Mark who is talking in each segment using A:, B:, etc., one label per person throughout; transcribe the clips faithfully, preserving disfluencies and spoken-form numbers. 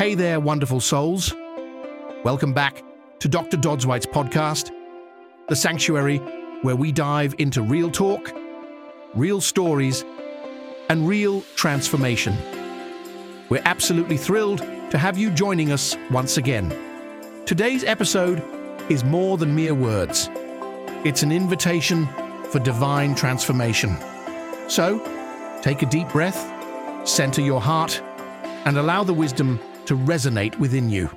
A: Hey there, wonderful souls. Welcome back to Doctor Dodswhite's podcast, The Sanctuary, where we dive into real talk, real stories, and real transformation. We're absolutely thrilled to have you joining us once again. Today's episode is more than mere words. It's an invitation for divine transformation. So, take a deep breath, center your heart, and allow the wisdom to resonate within you.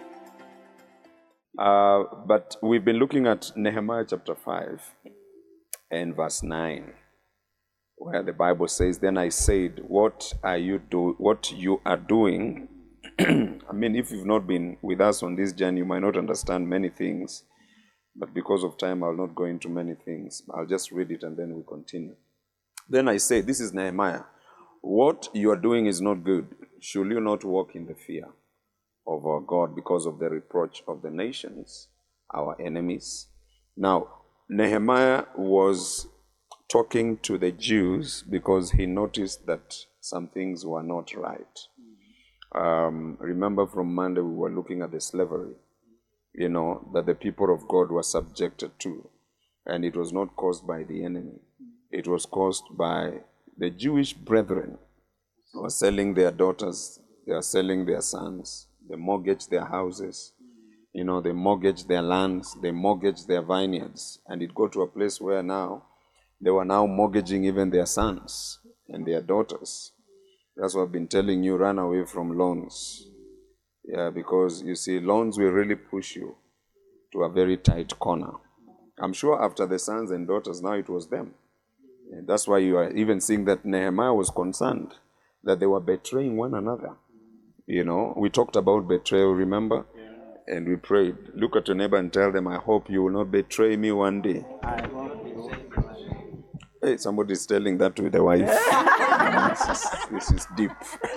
B: Uh, but we've been looking at Nehemiah chapter five and verse nine, where the Bible says, "Then I said, what are you do? What you are doing?" I mean, if you've not been with us on this journey, you might not understand many things. But because of time, I'll not go into many things. I'll just read it and then we'll continue. Then I say, this is Nehemiah. What you are doing is not good. Should you not walk in the fear of our God because of the reproach of the nations, our enemies? Now, Nehemiah was talking to the Jews because he noticed that some things were not right. Um, remember from Monday we were looking at the slavery, you know, that the people of God were subjected to. And it was not caused by the enemy. It was caused by the Jewish brethren who were selling their daughters, they are selling their sons, they mortgaged their houses, you know, they mortgaged their lands, they mortgaged their vineyards. And it got to a place where now they were now mortgaging even their sons and their daughters. That's what I've been telling you, run away from loans. Yeah, because you see, loans will really push you to a very tight corner. I'm sure after the sons and daughters, now it was them. And that's why you are even seeing that Nehemiah was concerned that they were betraying one another. You know, we talked about betrayal, remember? Yeah. And we prayed. Look at your neighbor and tell them, I hope you will not betray me one day. I hope you. Hey, somebody's telling that to the wife. this, is, this is deep.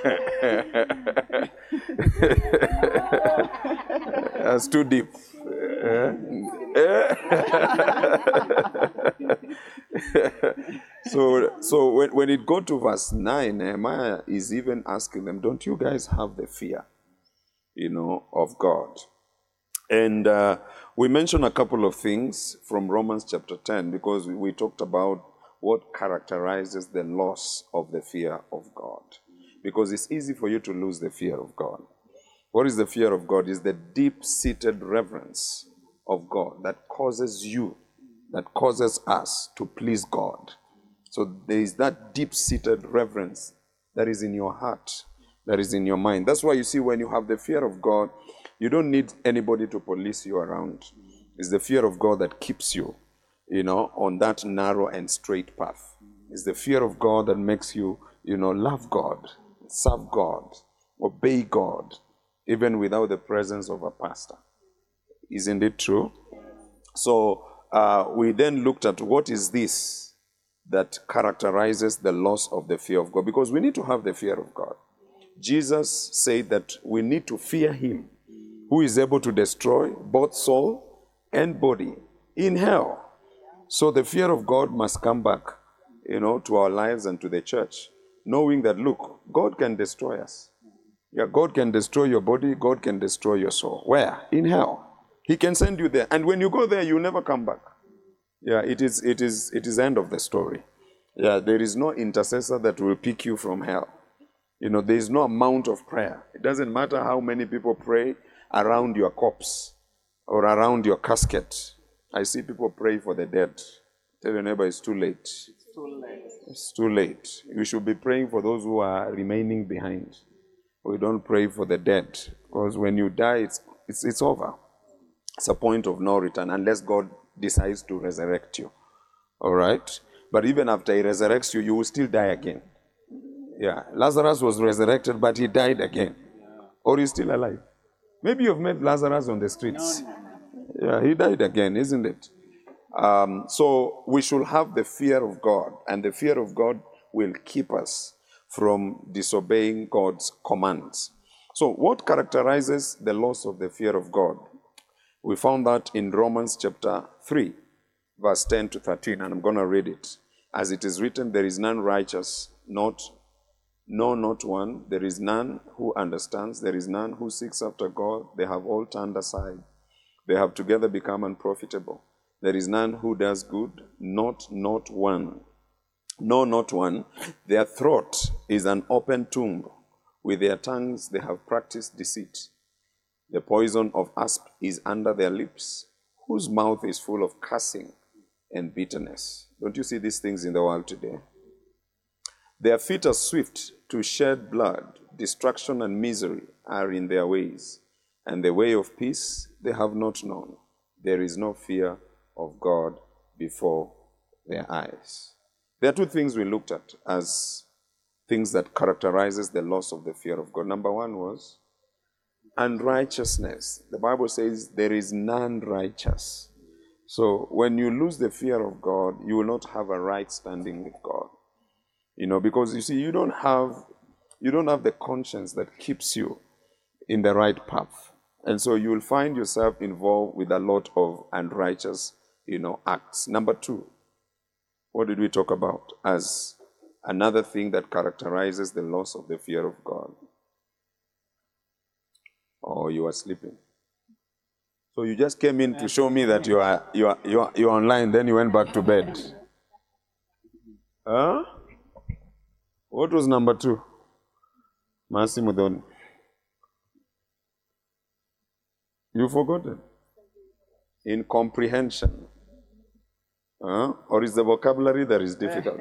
B: That's too deep. so so when, when it got to verse nine, Nehemiah is even asking them, don't you guys have the fear, you know, of God? And uh, we mentioned a couple of things from Romans chapter ten, because we, we talked about what characterizes the loss of the fear of God. Because it's easy for you to lose the fear of God. What is the fear of God? Is the deep-seated reverence of God that causes you, that causes us to please God. So there is that deep-seated reverence that is in your heart, that is in your mind. That's why you see when you have the fear of God, you don't need anybody to police you around. It's the fear of God that keeps you, you know, on that narrow and straight path. It's the fear of God that makes you, you know, love God, serve God, obey God, even without the presence of a pastor. Isn't it true? So uh, we then looked at what is this that characterizes the loss of the fear of God, because we need to have the fear of God. Jesus said that we need to fear him who is able to destroy both soul and body in hell. So the fear of God must come back, you know, to our lives and to the church, knowing that, look, God can destroy us. Yeah, God can destroy your body, God can destroy your soul. Where? In hell. He can send you there. And when you go there, you'll never come back. Yeah, it is it is it is end of the story. Yeah, there is no intercessor that will pick you from hell. You know, there is no amount of prayer. It doesn't matter how many people pray around your corpse or around your casket. I see people pray for the dead. Tell your neighbor it's too late. It's too late. It's too late. You should be praying for those who are remaining behind. We don't pray for the dead, because when you die, it's it's it's over. It's a point of no return unless God decides to resurrect you. All right? But even after he resurrects you, you will still die again. Yeah. Lazarus was resurrected, but he died again. Or he's still alive. Maybe you've met Lazarus on the streets. Yeah, he died again, isn't it? Um, so we should have the fear of God, and the fear of God will keep us from disobeying God's commands. So what characterizes the loss of the fear of God? We found that in Romans chapter three, verse ten to thirteen, and I'm going to read it. As it is written, there is none righteous, not No, not one. There is none who understands. There is none who seeks after God. They have all turned aside. They have together become unprofitable. There is none who does good. Not, not one. No, not one. Their throat is an open tomb. With their tongues they have practiced deceit. The poison of asp is under their lips, whose mouth is full of cursing and bitterness. Don't you see these things in the world today? Their feet are swift to shed blood. Destruction and misery are in their ways, and the way of peace they have not known. There is no fear of God before their eyes. There are two things we looked at as things that characterizes the loss of the fear of God. Number one was unrighteousness. The Bible says there is none righteous. So when you lose the fear of God, you will not have a right standing with God. You know, because you see, you don't have you don't have the conscience that keeps you in the right path. And so you will find yourself involved with a lot of unrighteous, you know, acts. Number two, what did we talk about as another thing that characterizes the loss of the fear of God? Oh, you are sleeping. So you just came in to show me that you are you are you are you are online, then you went back to bed. Huh? What was number two? Mercy Mudon. You forgotten? Incomprehension. Huh? Or is the vocabulary that is difficult?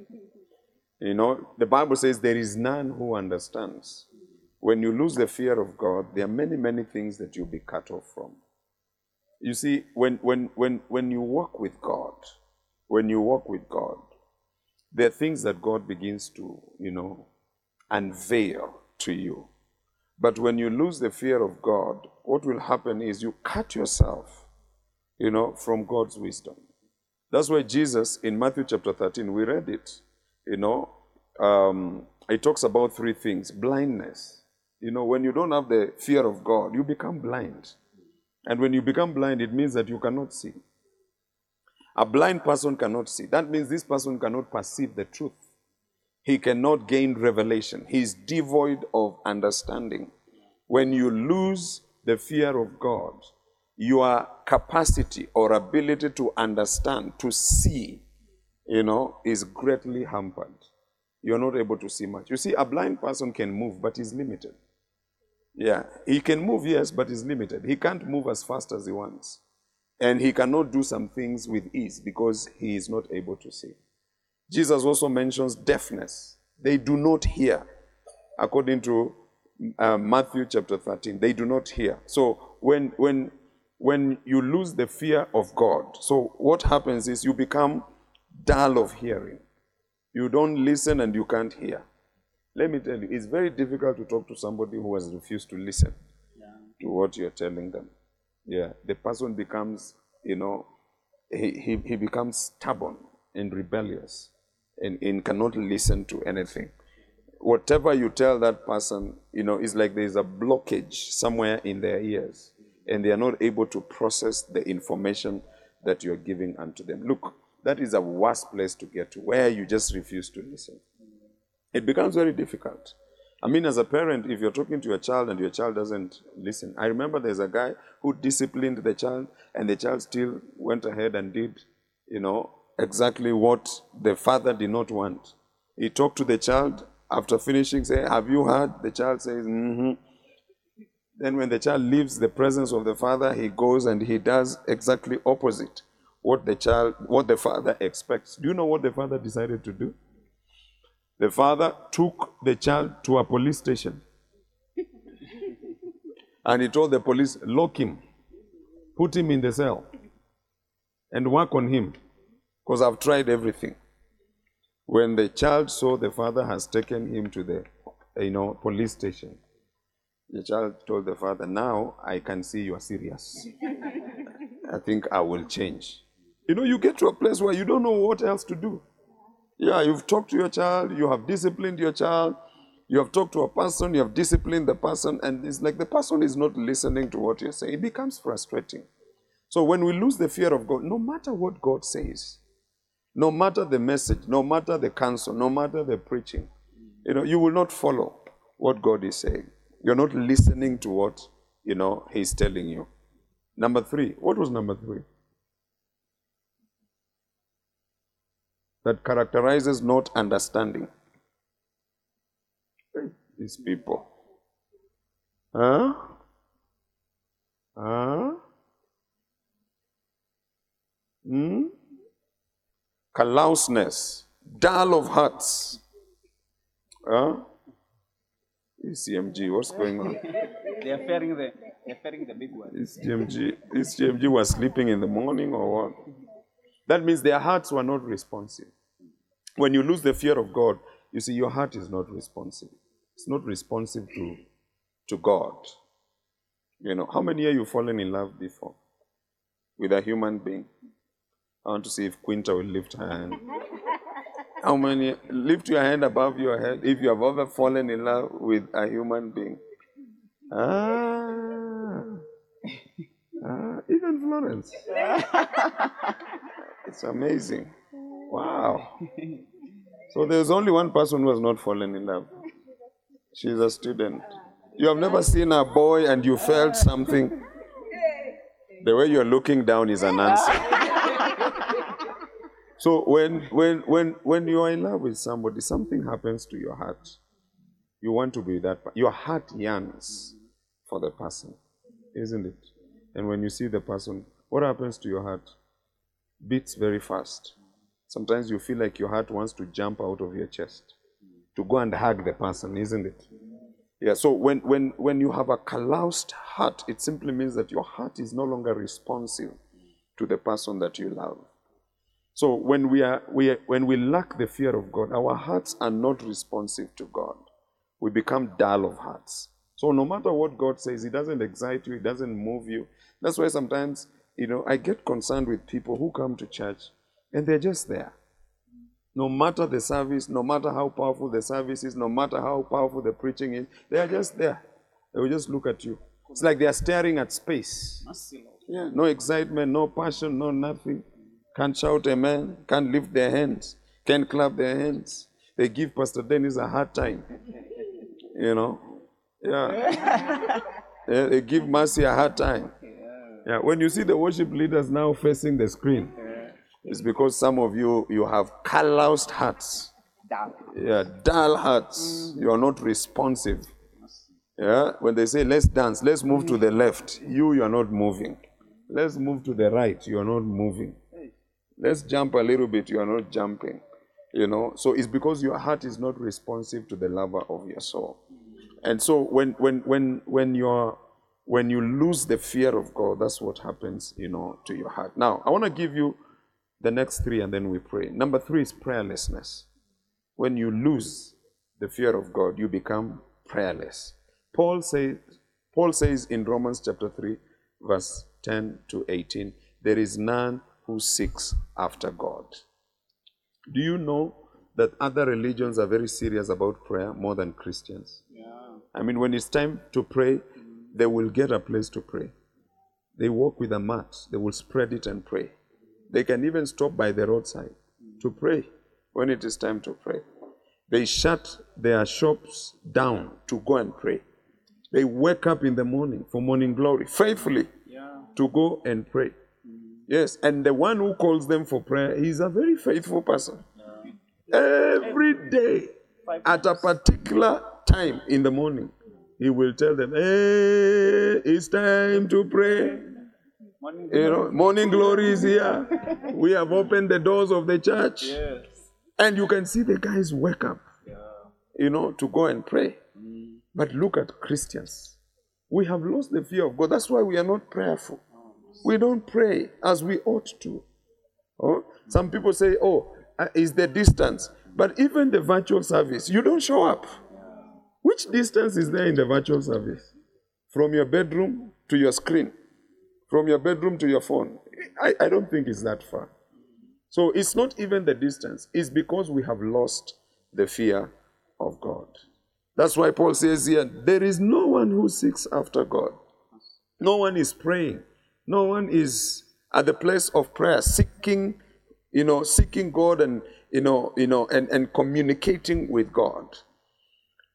B: You know, the Bible says there is none who understands. When you lose the fear of God, there are many, many things that you'll be cut off from. You see, when, when, when, when you walk with God, when you walk with God, there are things that God begins to, you know, unveil to you. But when you lose the fear of God, what will happen is you cut yourself, you know, from God's wisdom. That's why Jesus, in Matthew chapter thirteen, we read it, you know, um, it talks about three things. Blindness. You know, when you don't have the fear of God, you become blind. And when you become blind, it means that you cannot see. A blind person cannot see. That means this person cannot perceive the truth. He cannot gain revelation. He is devoid of understanding. When you lose the fear of God, your capacity or ability to understand, to see, you know, is greatly hampered. You're not able to see much. You see, a blind person can move, but he's limited. Yeah, he can move, yes, but he's limited. He can't move as fast as he wants. And he cannot do some things with ease because he is not able to see. Jesus also mentions deafness. They do not hear. According to uh, Matthew chapter thirteen, they do not hear. So when, when, when you lose the fear of God, so what happens is you become dull of hearing. You don't listen and you can't hear. Let me tell you, it's very difficult to talk to somebody who has refused to listen yeah. to what you're telling them. Yeah, the person becomes, you know, he, he, he becomes stubborn and rebellious and, and cannot listen to anything. Whatever you tell that person, you know, it's like there's a blockage somewhere in their ears and they are not able to process the information that you're giving unto them. Look, that is a worse place to get to, where you just refuse to listen. It becomes very difficult. I mean, as a parent, if you're talking to your child and your child doesn't listen. I remember there's a guy who disciplined the child and the child still went ahead and did, you know, exactly what the father did not want. He talked to the child after finishing, say, have you heard? The child says, mm-hmm. Then when the child leaves the presence of the father, he goes and he does exactly opposite what the child, what the father expects. Do you know what the father decided to do? The father took the child to a police station. And he told the police, lock him, put him in the cell, and work on him, because I've tried everything. When the child saw the father has taken him to the, you know, police station, the child told the father, now I can see you are serious. I think I will change. You know, you get to a place where you don't know what else to do. Yeah, you've talked to your child, you have disciplined your child, you have talked to a person, you have disciplined the person, and it's like the person is not listening to what you're saying. It becomes frustrating. So when we lose the fear of God, no matter what God says, no matter the message, no matter the counsel, no matter the preaching, you know, you will not follow what God is saying. You're not listening to what, you know, He's telling you. Number three. What was number three? That characterizes not understanding. These people. Huh? Huh? Hmm? Callousness. Dull of hearts. Huh? This C M G, what's going on?
C: They are fearing the, they are fearing the big one.
B: This G M G, this G M G was sleeping in the morning or what? That means their hearts were not responsive. When you lose the fear of God, you see, your heart is not responsive. It's not responsive to, to God. You know, how many of you fallen in love before with a human being? I want to see if Quinta will lift her hand. How many? Lift your hand above your head if you have ever fallen in love with a human being. Ah, ah even Florence. It's amazing. Wow. So there's only one person who has not fallen in love. She's a student. You have never seen a boy and you felt something. The way you're looking down is an answer. So when, when, when, when you are in love with somebody, something happens to your heart. You want to be that. Your heart yearns for the person, isn't it? And when you see the person, what happens to your heart? Beats very fast. Sometimes you feel like your heart wants to jump out of your chest to go and hug the person, isn't it? Yeah, so when, when, when you have a calloused heart, it simply means that your heart is no longer responsive to the person that you love. So when we are, we are, when we lack the fear of God, our hearts are not responsive to God. We become dull of hearts. So no matter what God says, it doesn't excite you, it doesn't move you. That's why sometimes, you know, I get concerned with people who come to church and they're just there. No matter the service, no matter how powerful the service is, no matter how powerful the preaching is, they are just there. They will just look at you. It's like they are staring at space. Yeah, no excitement, no passion, no nothing. Can't shout amen, can't lift their hands, can't clap their hands. They give Pastor Dennis a hard time. You know? Yeah. Yeah, they give Mercy a hard time. Yeah. When you see the worship leaders now facing the screen, it's because some of you, you have calloused hearts.
C: Dull.
B: Yeah, dull hearts. You are not responsive. Yeah, when they say, let's dance, let's move to the left, you, you are not moving. Let's move to the right, you are not moving. Let's jump a little bit, you are not jumping. You know, so it's because your heart is not responsive to the lover of your soul. And so when when when when you're when you lose the fear of God, that's what happens, you know, to your heart. Now, I want to give you the next three and then we pray. Number three is prayerlessness. When you lose the fear of God, you become prayerless. Paul says, Paul says in Romans chapter three, verse ten to eighteen, there is none who seeks after God. Do you know that other religions are very serious about prayer more than Christians? Yeah. I mean, when it's time to pray, they will get a place to pray. They walk with a mat. They will spread it and pray. They can even stop by the roadside to pray when it is time to pray. They shut their shops down to go and pray. They wake up in the morning for morning glory, faithfully, yeah, to go and pray. Yes, and the one who calls them for prayer, he's a very faithful person. Yeah. Every day, at a particular time in the morning, he will tell them, hey, it's time to pray. Morning you know, morning glory is here. We have opened the doors of the church. Yes. And you can see the guys wake up, yeah, you know, to go and pray. Mm. But look at Christians. We have lost the fear of God. That's why we are not prayerful. We don't pray as we ought to. Oh? Some people say, oh, uh, is the distance. But even the virtual service, you don't show up. Which distance is there in the virtual service? From your bedroom to your screen. From your bedroom to your phone. I, I don't think it's that far. So it's not even the distance. It's because we have lost the fear of God. That's why Paul says here, there is no one who seeks after God. No one is praying. No one is at the place of prayer, seeking, you know, seeking God and, you know, you know, and, and communicating with God.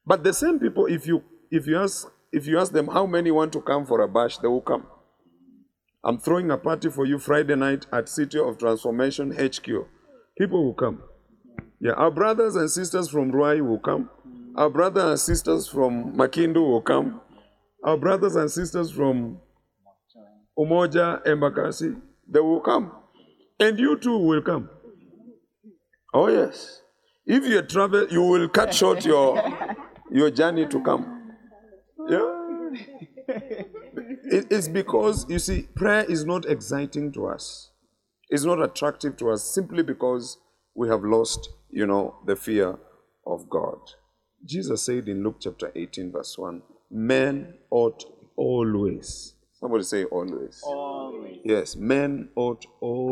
B: But the same people, if you if you ask if you ask them how many want to come for a bash, they will come. I'm throwing a party for you Friday night at City of Transformation H Q. People will come. Yeah, our brothers and sisters from Ruai will come. Our brothers and sisters from Makindu will come. Our brothers and sisters from Umoja, Embakasi, they will come. And you too will come. Oh yes. If you travel, you will cut short your, your journey to come. Yeah. It, it's because, you see, prayer is not exciting to us. It's not attractive to us simply because we have lost, you know, the fear of God. Jesus said in Luke chapter eighteen, verse one, men ought always. Somebody say always.
C: Always.
B: Yes, men ought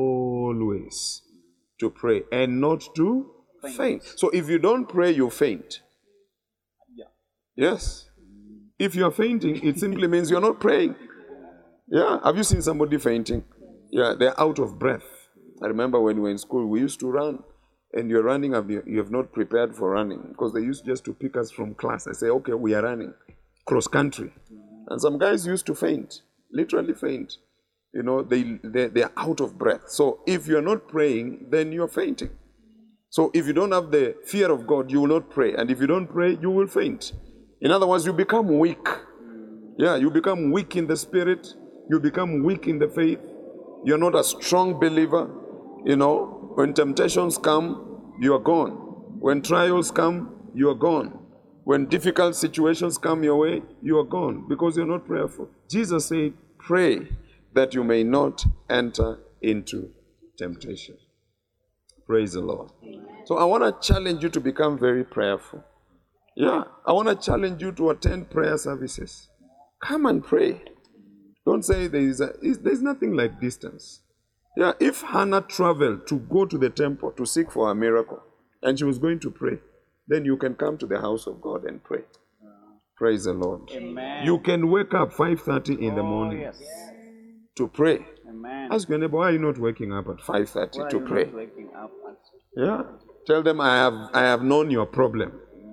B: always to pray and not to faint. faint. So if you don't pray, you faint.
C: Yeah.
B: Yes. If you're fainting, it simply means you're not praying. Yeah. Have you seen somebody fainting? Yeah, they're out of breath. I remember when we were in school, we used to run, and you're running, you have not prepared for running, because they used just to pick us from class. I say, okay, we are running cross country. And some guys used to faint, literally faint. You know, they, they, they're out of breath. So if you're not praying, then you're fainting. So if you don't have the fear of God, you will not pray. And if you don't pray, you will faint. In other words, you become weak. Yeah, you become weak in the spirit. You become weak in the faith. You're not a strong believer. You know, when temptations come, you are gone. When trials come, you are gone. When difficult situations come your way, you are gone because you're not prayerful. Jesus said, pray that you may not enter into temptation. Praise the Lord. So I want to challenge you to become very prayerful. Yeah, I want to challenge you to attend prayer services. Come and pray. Don't say there is a, there's nothing like distance. Yeah, if Hannah traveled to go to the temple to seek for a miracle, and she was going to pray, then you can come to the house of God and pray. Praise the Lord.
C: Amen.
B: You can wake up five thirty in the morning
C: Oh, yes.
B: to pray.
C: Amen.
B: Ask your neighbor, why are you not waking up at five thirty
C: Why are
B: to
C: you
B: pray?
C: not waking up at-
B: Yeah. Tell them, I have, I have known your problem.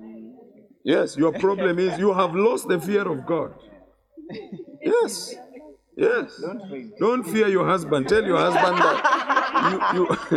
B: Yes, your problem is you have lost the fear of God. Yes. Yes.
C: Don't faint.
B: Don't fear your husband. Tell your husband that you,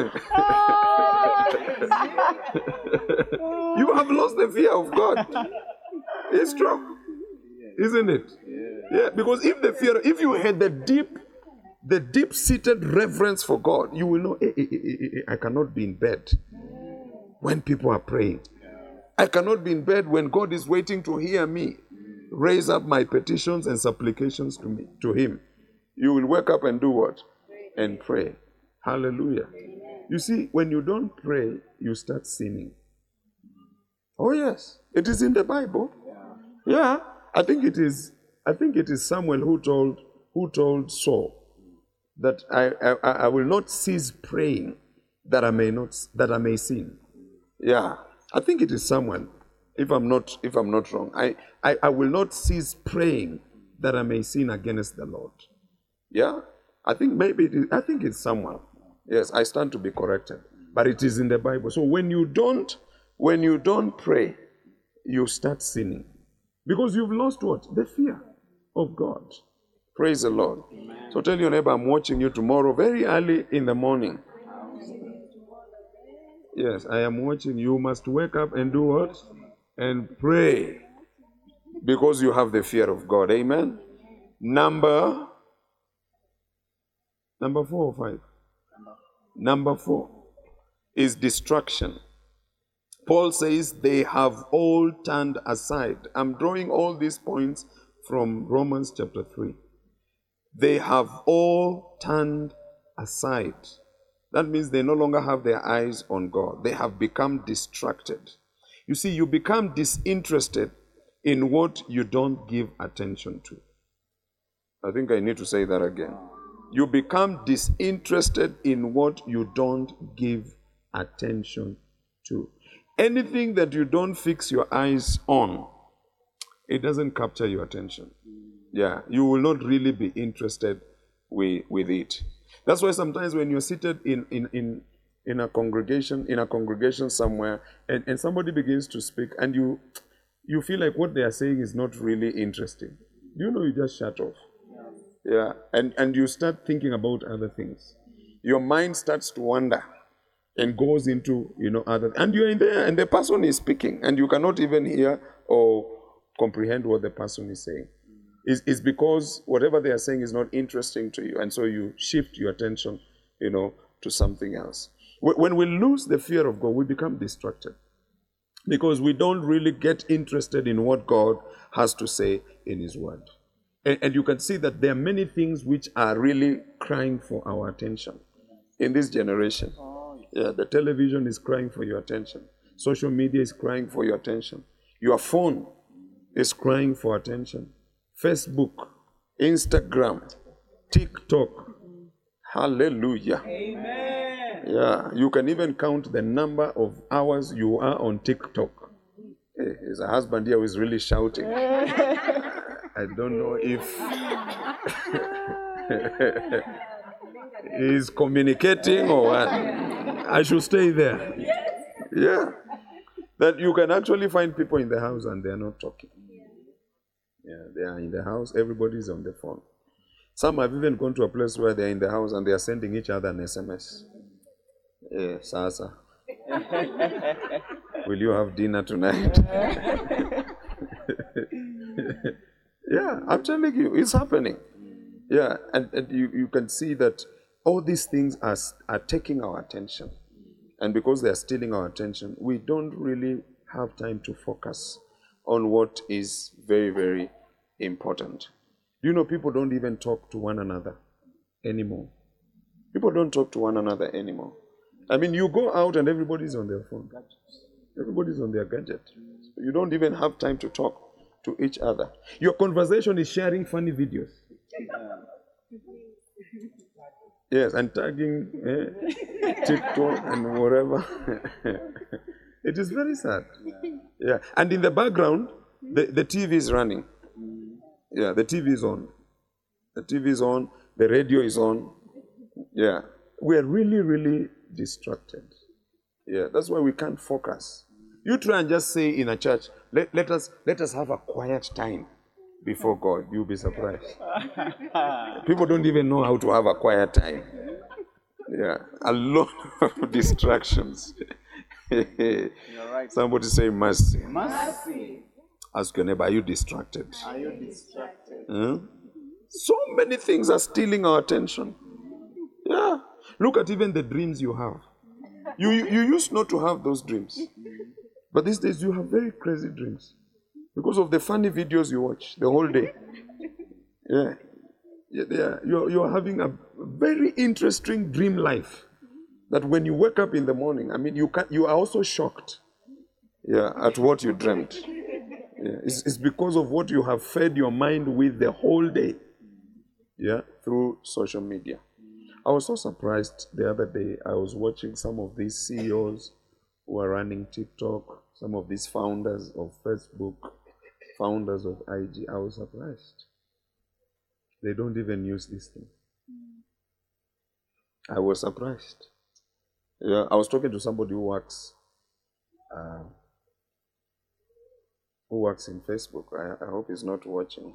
B: you, you have lost the fear of God. It's true. Isn't it? Yeah, because if the fear, if you had the deep, the deep-seated reverence for God, you will know, eh, eh, eh, eh, eh, I cannot be in bed when people are praying. I cannot be in bed when God is waiting to hear me raise up my petitions and supplications to me, to Him. You will wake up and do what? And pray. Hallelujah. You see, when you don't pray, you start sinning. Oh yes, it is in the Bible. Yeah, I think it is. I think it is Samuel who told who told Saul that I I, I will not cease praying that I may not that I may sin. Yeah, I think it is Samuel. If I'm not if I'm not wrong, I I, I will not cease praying that I may sin against the Lord. Yeah, I think maybe it is, I think it's Samuel. Yes, I stand to be corrected, but it is in the Bible. So when you don't when you don't pray, you start sinning. Because you've lost what? The fear of God. Praise the Lord. Amen. So tell your neighbor, I'm watching you tomorrow very early in the morning. Yes, I am watching. You must wake up and do what? And pray. Because you have the fear of God. Amen. Number, number four or five? Number four is distraction. Paul says they have all turned aside. I'm drawing all these points from Romans chapter three. They have all turned aside. That means they no longer have their eyes on God. They have become distracted. You see, you become disinterested in what you don't give attention to. I think I need to say that again. You become disinterested in what you don't give attention to. Anything that you don't fix your eyes on, it doesn't capture your attention. Yeah, you will not really be interested with, with it. That's why sometimes when you're seated in, in, in, in a congregation, in a congregation somewhere, and, and somebody begins to speak, and you you feel like what they are saying is not really interesting. You know, you just shut off. Yeah, and, and you start thinking about other things. Your mind starts to wander and goes into, you know, other, and you're in there, and the person is speaking, and you cannot even hear or comprehend what the person is saying. It's, it's because whatever they are saying is not interesting to you, and so you shift your attention, you know, to something else. When we lose the fear of God, we become distracted because we don't really get interested in what God has to say in His Word. And, and you can see that there are many things which are really crying for our attention in this generation. Yeah, the television is crying for your attention. Social media is crying for your attention. Your phone is crying for attention. Facebook, Instagram, TikTok. Hallelujah.
C: Amen.
B: Yeah, you can even count the number of hours you are on TikTok. Hey, there's a husband here who is really shouting. I don't know if he's communicating or what. I should stay there. Yeah. That you can actually find people in the house and they're not talking. Yeah, they are in the house, everybody's on the phone. Some have even gone to a place where they're in the house and they are sending each other an S M S. Yeah, Sasa. Will you have dinner tonight? Yeah, I'm telling you, it's happening. Yeah, and, and you, you can see that all these things are, are taking our attention. And because they are stealing our attention, we don't really have time to focus on what is very, very important. You know, people don't even talk to one another anymore. People don't talk to one another anymore. I mean, you go out and everybody's on their phone. Everybody's on their gadget. You don't even have time to talk to each other. Your conversation is sharing funny videos. Yes, and tagging eh, TikTok and whatever. It is very sad. Yeah, and in the background, the, the T V is running. Yeah, the T V is on. The T V is on. The radio is on. Yeah, we are really, really distracted. Yeah, that's why we can't focus. You try and just say in a church, let, let us let us have a quiet time before God. You'll be surprised. People don't even know how to have a quiet time. Yeah, a lot of distractions.
C: You're right.
B: Somebody say mercy.
C: Mercy.
B: Ask your neighbor, are you distracted?
C: Are you distracted?
B: Hmm? So many things are stealing our attention. Yeah. Look at even the dreams you have. You, you, you used not to have those dreams. But these days you have very crazy dreams. Because of the funny videos you watch the whole day. Yeah. Yeah, yeah. You're, you're having a very interesting dream life. That when you wake up in the morning, I mean, you can, you are also shocked. Yeah, at what you dreamt. Yeah, it's, it's because of what you have fed your mind with the whole day. Yeah, through social media. I was so surprised the other day. I was watching some of these C E Os who are running TikTok, some of these founders of Facebook, founders of I G. I was surprised. They don't even use this thing. I was surprised. Yeah, I was talking to somebody who works, uh, who works in Facebook. I, I hope he's not watching.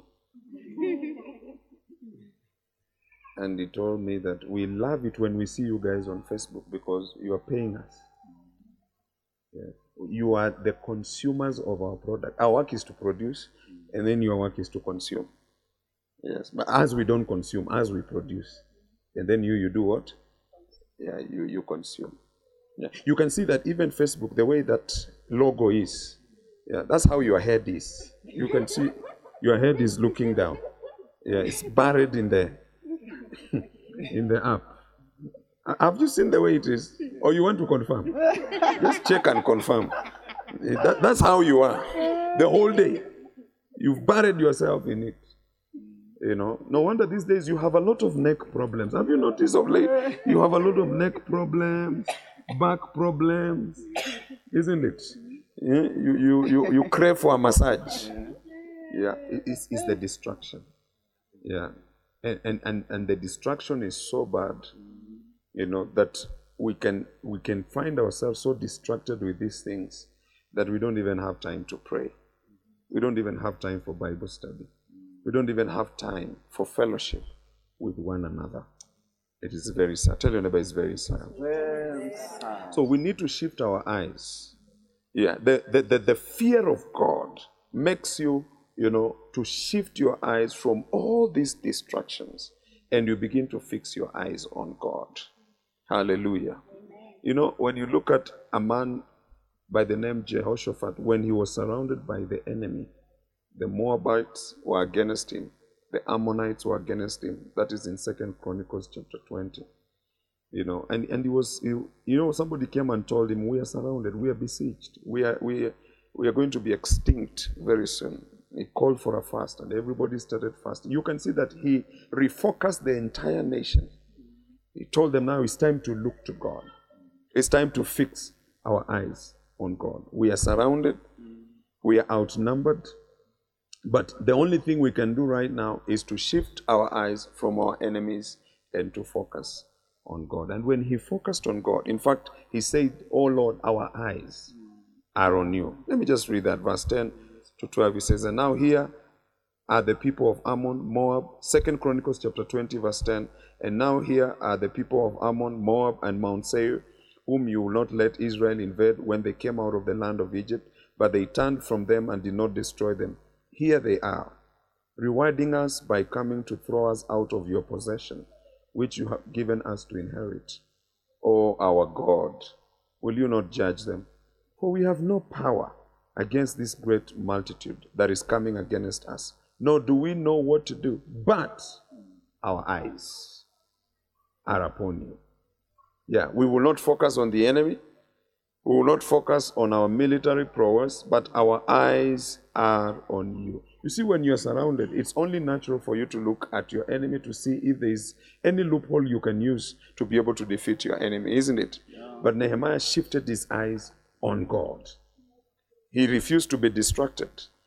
B: And he told me that we love it when we see you guys on Facebook because you are paying us. Yeah. You are the consumers of our product. Our work is to produce, and then your work is to consume. Yes, but as we don't consume, as we produce, and then you, you do what? Yeah, you, you consume. Yeah. You can see that even Facebook, the way that logo is, yeah, that's how your head is. You can see your head is looking down. Yeah, it's buried in the in the app. Have you seen the way it is? Or you want to confirm? Just check and confirm. That, that's how you are. The whole day. You've buried yourself in it. You know, no wonder these days you have a lot of neck problems. Have you noticed of late? You have a lot of neck problems, back problems, isn't it? Yeah? You, you, you, you crave for a massage. Yeah, it's, it's the distraction. Yeah, and, and, and, and the distraction is so bad, you know, that we can, we can find ourselves so distracted with these things that we don't even have time to pray. We don't even have time for Bible study. We don't even have time for fellowship with one another. It is very sad. Tell your neighbor it's very sad.
C: Very sad.
B: So we need to shift our eyes. Yeah, the, the, the, the fear of God makes you, you know, to shift your eyes from all these distractions, and you begin to fix your eyes on God. Hallelujah. You know, when you look at a man by the name Jehoshaphat, when he was surrounded by the enemy, the Moabites were against him, the Ammonites were against him. That is in Second Chronicles chapter twenty. You know, and, and he was, you, you know, somebody came and told him, we are surrounded, we are besieged, we are, we are, we are going to be extinct very soon. He called for a fast, and everybody started fasting. You can see that he refocused the entire nation. He told them, now it's time to look to God. It's time to fix our eyes on God. We are surrounded, we are outnumbered, but the only thing we can do right now is to shift our eyes from our enemies and to focus on God. And when he focused on God, in fact, he said, oh Lord, our eyes are on you. Let me just read that, verse ten to twelve. He says, and now here are the people of Ammon, Moab, Second Chronicles chapter twenty, verse ten, and now here are the people of Ammon, Moab, and Mount Seir, whom you will not let Israel invade when they came out of the land of Egypt, but they turned from them and did not destroy them. Here they are, rewarding us by coming to throw us out of your possession, which you have given us to inherit. O our God, will you not judge them? For we have no power against this great multitude that is coming against us, nor do we know what to do, but our eyes are upon you. Yeah, we will not focus on the enemy. We will not focus on our military prowess, but our eyes are on you. You see, when you're surrounded, it's only natural for you to look at your enemy to see if there is any loophole you can use to be able to defeat your enemy, isn't it? Yeah. But Nehemiah shifted his eyes on God. He refused to be distracted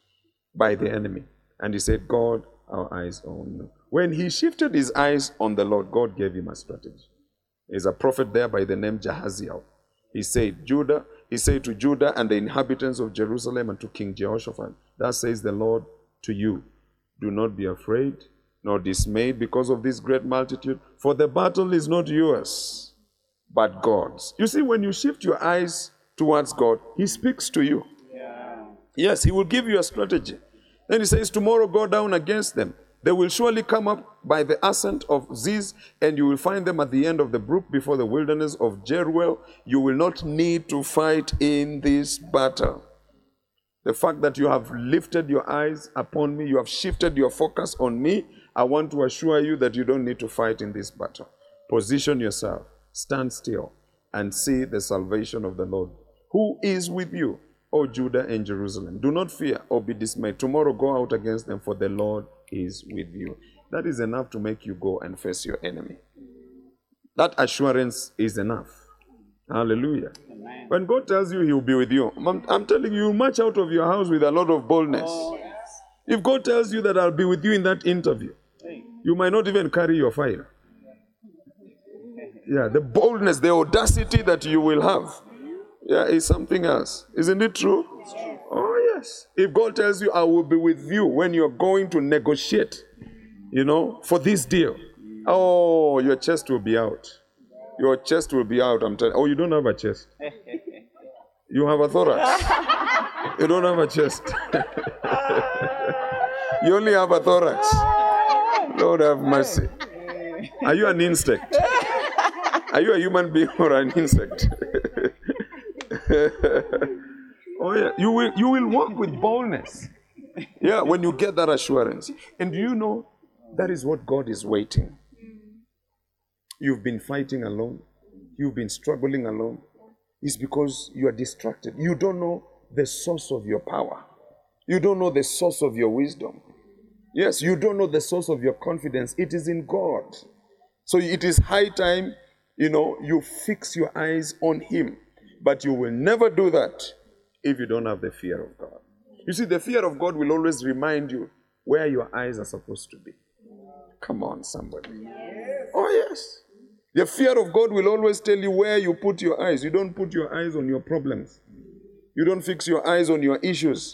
B: by the enemy. And he said, God, our eyes are on you. When he shifted his eyes on the Lord, God gave him a strategy. There's a prophet there by the name Jahaziel. He said, Judah, he said to Judah and the inhabitants of Jerusalem and to King Jehoshaphat, thus says the Lord to you, do not be afraid nor dismayed because of this great multitude, for the battle is not yours, but God's. You see, when you shift your eyes towards God, he speaks to you. Yeah. Yes, he will give you a strategy. Then he says, tomorrow go down against them. They will surely come up by the ascent of Ziz, and you will find them at the end of the brook before the wilderness of Jeruel. You will not need to fight in this battle. The fact that you have lifted your eyes upon me, you have shifted your focus on me, I want to assure you that you don't need to fight in this battle. Position yourself, stand still, and see the salvation of the Lord, who is with you, O Judah and Jerusalem. Do not fear or be dismayed. Tomorrow go out against them, for the Lord is with you. That is enough to make you go and face your enemy. That assurance is enough. Hallelujah. Amen. When God tells you he will be with you, I'm, I'm telling you, you march out of your house with a lot of boldness. Oh, yes. If God tells you that I'll be with you in that interview, you might not even carry your file. Yeah, the boldness, the audacity that you will have, yeah, is something else. Isn't it true? Oh, yes. If God tells you, I will be with you when you're going to negotiate, you know, for this deal, oh, your chest will be out. Your chest will be out, I'm telling you. Oh, you don't have a chest. You have a thorax. You don't have a chest. You only have a thorax. Lord have mercy. Are you an insect? Are you a human being or an insect? Oh yeah, you will you will walk with boldness. Yeah, when you get that assurance. And you know, that is what God is waiting. You've been fighting alone. You've been struggling alone. It's because you are distracted. You don't know the source of your power. You don't know the source of your wisdom. Yes, you don't know the source of your confidence. It is in God. So it is high time, you know, you fix your eyes on him. But you will never do that if you don't have the fear of God. You see, the fear of God will always remind you where your eyes are supposed to be. Come on, somebody. Yes. Oh, yes. The fear of God will always tell you where you put your eyes. You don't put your eyes on your problems. You don't fix your eyes on your issues.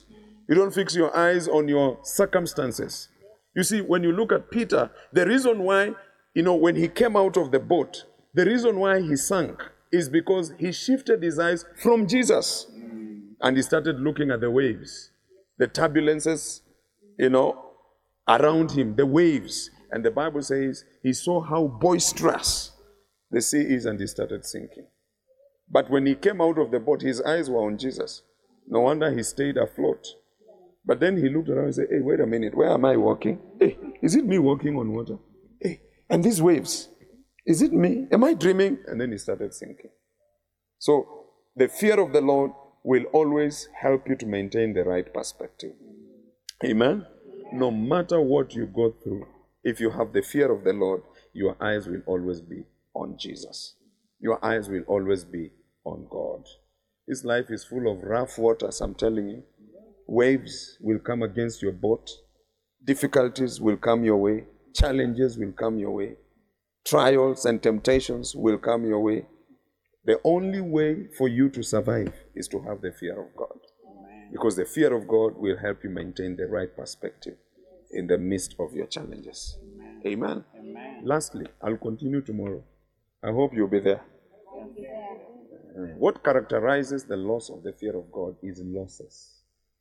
B: You don't fix your eyes on your circumstances. You see, when you look at Peter, the reason why, you know, when he came out of the boat, the reason why he sank is because he shifted his eyes from Jesus. And he started looking at the waves, the turbulences, you know, around him, the waves. And the Bible says he saw how boisterous the sea is, and he started sinking. But when he came out of the boat, his eyes were on Jesus. No wonder he stayed afloat. But then he looked around and said, hey, wait a minute, where am I walking? Hey, is it me walking on water? Hey, and these waves, is it me? Am I dreaming? And then he started sinking. So the fear of the Lord will always help you to maintain the right perspective. Amen? No matter what you go through, if you have the fear of the Lord, your eyes will always be on Jesus. Your eyes will always be on God. This life is full of rough waters, I'm telling you. Waves will come against your boat. Difficulties will come your way. Challenges will come your way. Trials and temptations will come your way. The only way for you to survive is to have the fear of God. Amen. Because the fear of God will help you maintain the right perspective in the midst of your challenges. Amen. Amen. Amen. Lastly, I'll continue tomorrow. I hope you'll be there. What characterizes the loss of the fear of God is losses.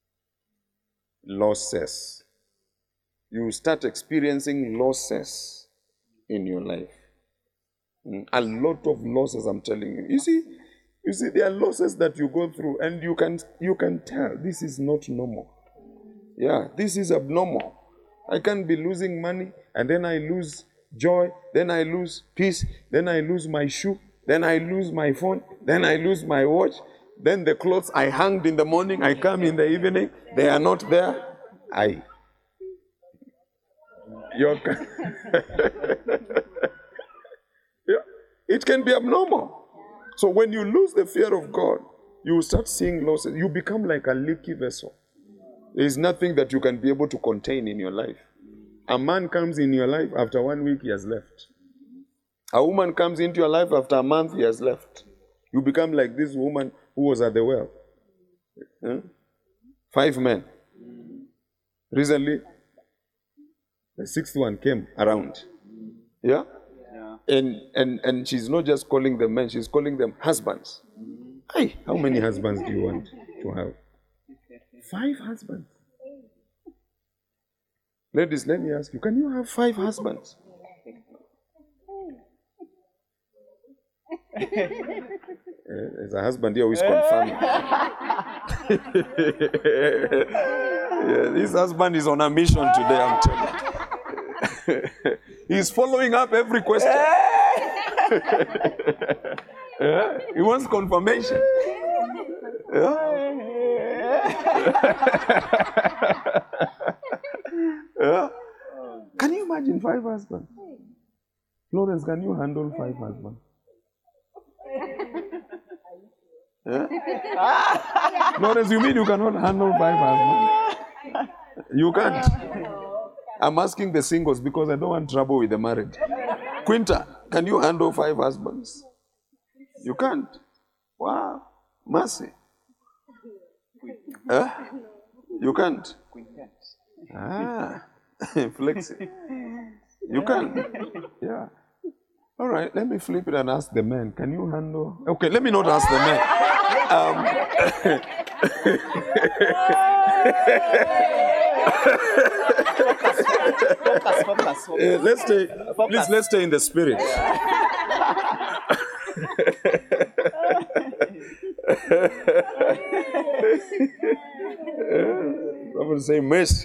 B: Losses. You start experiencing losses in your life. A lot of losses, I'm telling you. You see, you see, there are losses that you go through, and you can you can tell this is not normal. Yeah, this is abnormal. I can't be losing money, and then I lose joy, then I lose peace, then I lose my shoe, then I lose my phone, then I lose my watch, then the clothes I hanged in the morning, I come in the evening, they are not there. I. You're yeah, it can be abnormal. So when you lose the fear of God, you will start seeing losses. You become like a leaky vessel. There is nothing that you can be able to contain in your life. A man comes in your life, after one week he has left. A woman comes into your life, after a month he has left. You become like this woman who was at the well. Huh? Five men. Recently, the sixth one came around. Yeah? Yeah. And, and, and she's not just calling them men, she's calling them husbands. Hey, how many husbands do you want to have? Five husbands. Ladies, let me ask you, can you have five husbands? There's a husband here who is confirming. Yeah, this husband is on a mission today, I'm telling you. He's following up every question. Yeah, he wants confirmation. Yeah. Yeah. Can you imagine five husbands? Florence, can you handle five husbands? Yeah? Florence, you mean you cannot handle five husbands? You can't. I'm asking the singles because I don't want trouble with the married. Quinta, can you handle five husbands? You can't. Wow. Mercy. Huh? You can't. Ah. Flexi. You can. Yeah. All right, let me flip it and ask the men. Can you handle? Okay, let me not ask the men. Um,
C: focus, focus, focus.
B: Uh, let's stay.
C: Focus.
B: Please, let's stay in the spirit. Someone say mercy.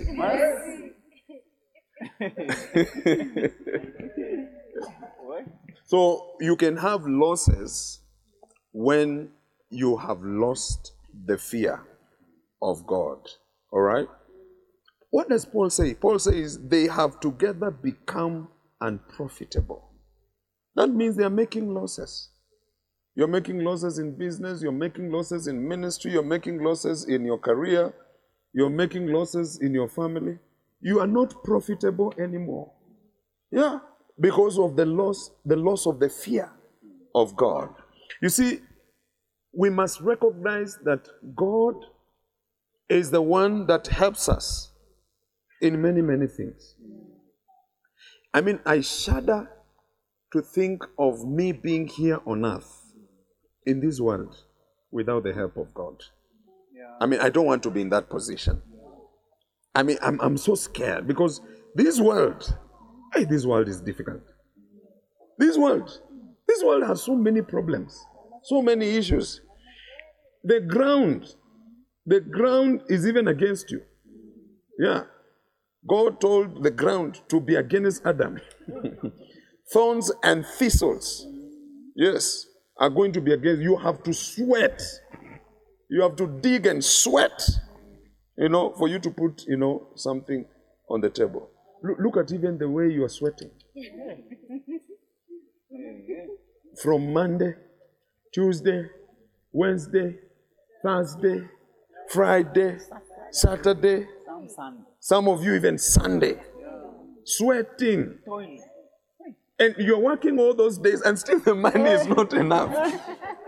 B: So you can have losses when you have lost the fear of God. All right? What does Paul say? Paul says they have together become unprofitable. That means they are making losses. You're making losses in business, you're making losses in ministry, you're making losses in your career, you're making losses in your family. You are not profitable anymore. Yeah, because of the loss, the loss of the fear of God. You see, we must recognize that God is the one that helps us in many, many things. I mean, I shudder to think of me being here on earth in this world without the help of God. Yeah. I mean, I don't want to be in that position. I mean, I'm, I'm so scared because this world, hey, this world is difficult. This world, this world has so many problems, so many issues. The ground, the ground is even against you. Yeah. God told the ground to be against Adam. Thorns and thistles, yes, are going to be against you. You have to sweat. You have to dig and sweat, you know, for you to put, you know, something on the table. Look, look at even the way you are sweating. From Monday, Tuesday, Wednesday, Thursday, Friday, Saturday, some of you even Sunday, sweating. And you're working all those days and still the money is not enough.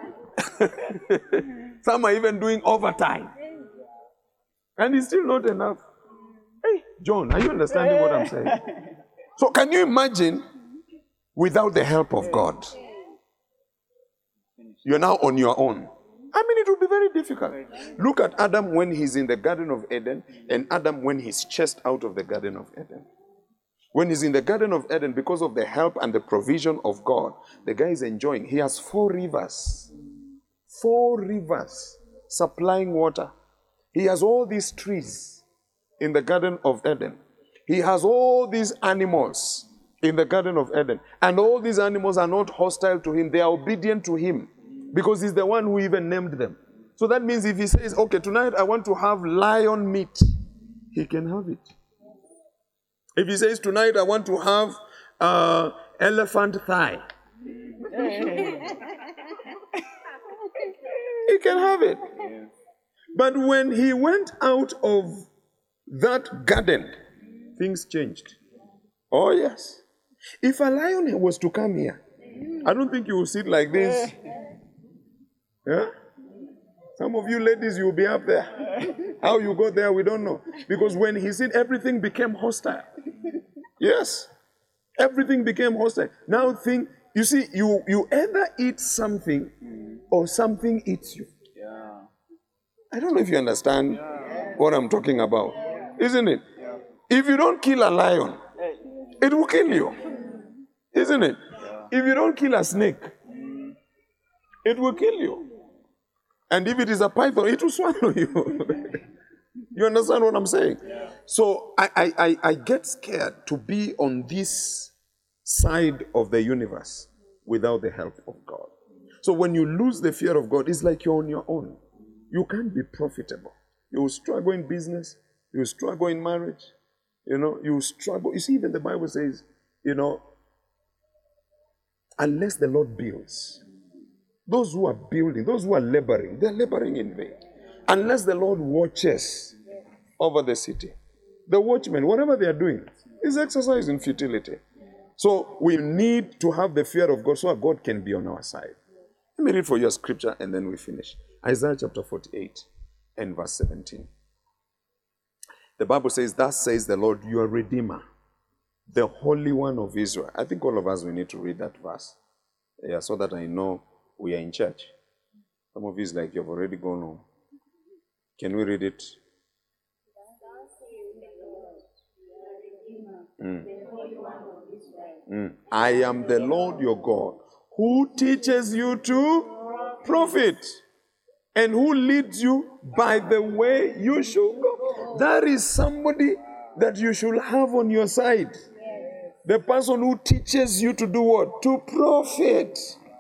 B: Some are even doing overtime. And it's still not enough. Hey, John, are you understanding what I'm saying? So can you imagine without the help of God? You're now on your own. I mean, it would be very difficult. Look at Adam when he's in the Garden of Eden and Adam when he's chased out of the Garden of Eden. When he's in the Garden of Eden, because of the help and the provision of God, the guy is enjoying. He has four rivers. Four rivers supplying water. He has all these trees in the Garden of Eden. He has all these animals in the Garden of Eden. And all these animals are not hostile to him. They are obedient to him. Because he's the one who even named them. So that means if he says, okay, tonight I want to have lion meat, he can have it. If he says, tonight I want to have uh, elephant thigh, he can have it. But when he went out of that garden, things changed. Oh, yes. If a lion was to come here, I don't think you will sit like this. Yeah? Some of you ladies, you will be up there. How you got there, we don't know. Because when he said everything became hostile. Yes. Everything became hostile. Now think, you see, you, you either eat something or something eats you. Yeah. I don't know if you understand yeah. what I'm talking about. Isn't it? Yeah. If you don't kill a lion, it will kill you. Isn't it? Yeah. If you don't kill a snake, it will kill you. And if it is a python, it will swallow you. You understand what I'm saying? Yeah. So I, I, I, I get scared to be on this side of the universe without the help of God. So when you lose the fear of God, it's like you're on your own. You can't be profitable. You will struggle in business. You will struggle in marriage. You know, you will struggle. You see, even the Bible says, you know, unless the Lord builds, those who are building, those who are laboring, they're laboring in vain. Unless the Lord watches over the city. The watchmen, whatever they are doing, is exercise in futility. So we need to have the fear of God so that God can be on our side. Let me read for you a scripture and then we finish. Isaiah chapter forty-eight and verse seventeen. The Bible says, thus says the Lord, your Redeemer, the Holy One of Israel. I think all of us, we need to read that verse. Yeah, so that I know we are in church. Some of you is like, you've already gone home. Can we read it? Mm. Mm. I am the Lord your God, who teaches you to profit, and who leads you by the way you should go. That is somebody that you should have on your side. The person who teaches you to do what? To profit.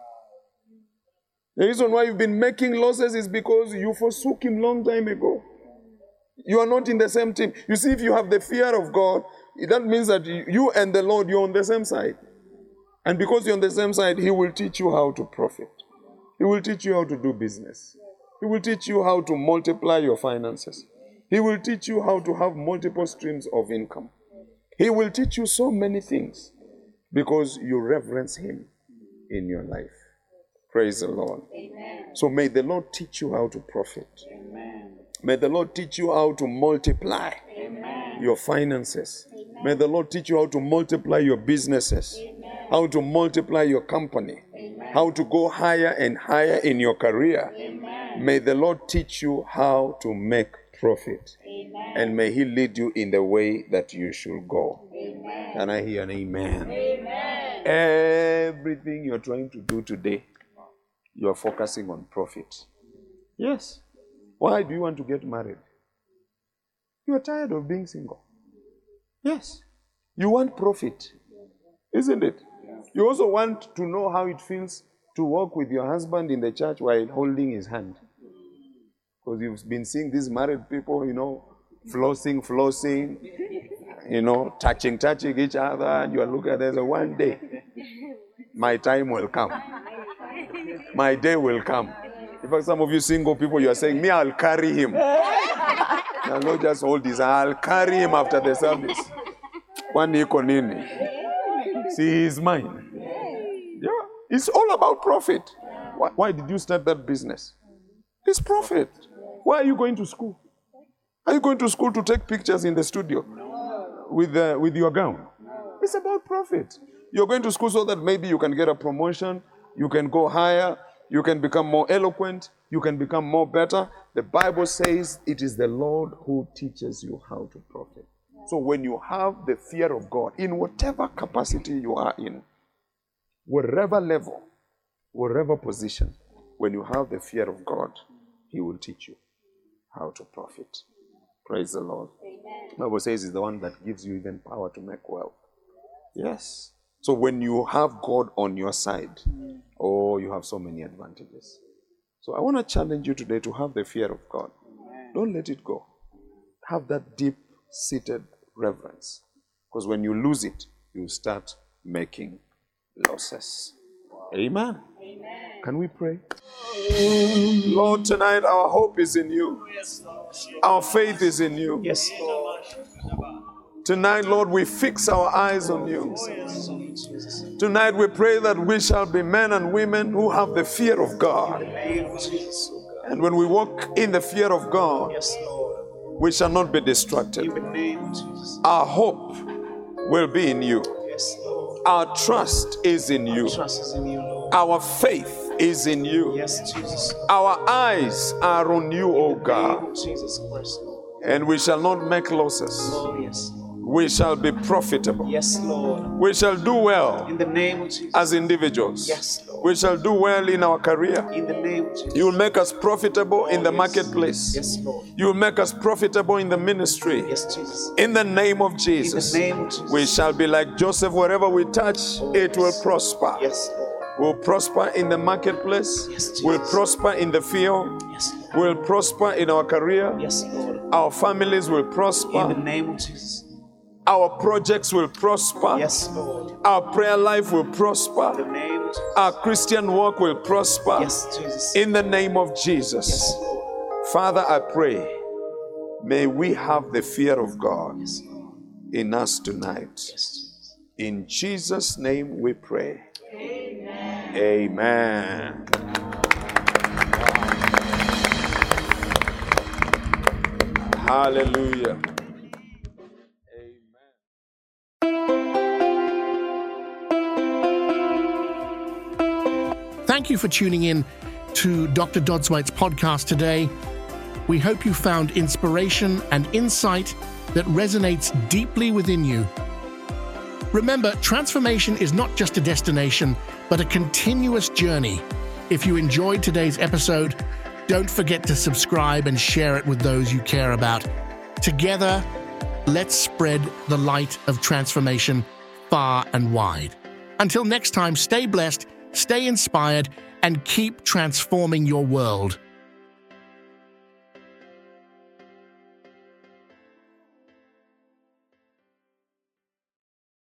B: The reason why you've been making losses is because you forsook him long time ago. You are not in the same team. You see, if you have the fear of God, that means that you and the Lord, you're on the same side. And because you're on the same side, he will teach you how to profit. He will teach you how to do business. He will teach you how to multiply your finances. He will teach you how to have multiple streams of income. He will teach you so many things because you reverence him in your life. Praise the Lord. Amen. So may the Lord teach you how to profit. Amen. May the Lord teach you how to multiply Amen. Your finances. Amen. May the Lord teach you how to multiply your businesses, Amen. How to multiply your company, Amen. How to go higher and higher in your career. Amen. May the Lord teach you how to make profit. Amen. And may He lead you in the way that you should go. Amen. Can I hear an amen? Amen. Everything you're trying to do today, you're focusing on profit. Yes. Why do you want to get married? You are tired of being single. Yes. You want profit, isn't it? You also want to know how it feels to walk with your husband in the church while holding his hand. Because you've been seeing these married people, you know, flossing, flossing, you know, touching, touching each other, and you are looking at them and say, one day, my time will come. My day will come. In fact, some of you single people, you are saying, me, I'll carry him. I'll not just hold his hand, I'll carry him after the service. One nini. See, he's mine. Yeah, it's all about profit. Why, why did you start that business? It's profit. Why are you going to school? Are you going to school to take pictures in the studio with, uh, with your gown? It's about profit. You're going to school so that maybe you can get a promotion, you can go higher, you can become more eloquent, you can become more better. The Bible says it is the Lord who teaches you how to profit. So when you have the fear of God, in whatever capacity you are in, wherever level, wherever position, when you have the fear of God, He will teach you how to profit. Praise the Lord. Amen. The Bible says it's the one that gives you even power to make wealth. Yes. So when you have God on your side, oh, you have so many advantages. So I want to challenge you today to have the fear of God. Don't let it go. Have that deep-seated reverence. Because when you lose it, you start making losses. Amen. Amen. Can we pray? Lord, tonight our hope is in you. Our faith is in you.
C: Yes, Lord.
B: Tonight, Lord, we fix our eyes on you. Tonight, we pray that we shall be men and women who have the fear of God. And when we walk in the fear of God, we shall not be distracted. Our hope will be in you. Our trust is in you. Our faith is in you. Our eyes are on you, O God. And we shall not make losses. We shall be profitable.
C: Yes, Lord.
B: We shall do well
C: in the name of Jesus.
B: As individuals.
C: Yes, Lord.
B: We shall do well in our career.
C: In the name of Jesus.
B: You will make us profitable in the
C: yes.
B: marketplace.
C: Yes, Lord.
B: You will make us profitable in the ministry.
C: Yes, Jesus.
B: In the name of Jesus.
C: In the name of Jesus.
B: We shall be like Joseph. Wherever we touch,
C: oh,
B: it
C: yes.
B: will prosper.
C: Yes, Lord.
B: We'll prosper in the marketplace.
C: Yes, Jesus.
B: We'll prosper in the field.
C: Yes, Lord.
B: We'll prosper in our career.
C: Yes, Lord.
B: Our families will prosper.
C: In the name of Jesus.
B: Our projects will prosper.
C: Yes, Lord.
B: Our prayer life will prosper.
C: In the name of Jesus.
B: Our Christian walk will prosper.
C: Yes, Jesus.
B: In the name of Jesus.
C: Yes, Lord.
B: Father, I pray, may we have the fear of God
C: yes, Lord.
B: In us tonight.
C: Yes, Jesus.
B: In Jesus' name we pray.
C: Amen.
B: Amen. Hallelujah.
A: Thank you for tuning in to Doctor Dodswhite's podcast today. We hope you found inspiration and insight that resonates deeply within you. Remember, transformation is not just a destination, but a continuous journey. If you enjoyed today's episode, don't forget to subscribe and share it with those you care about. Together, let's spread the light of transformation far and wide. Until next time, stay blessed, stay inspired, and keep transforming your world.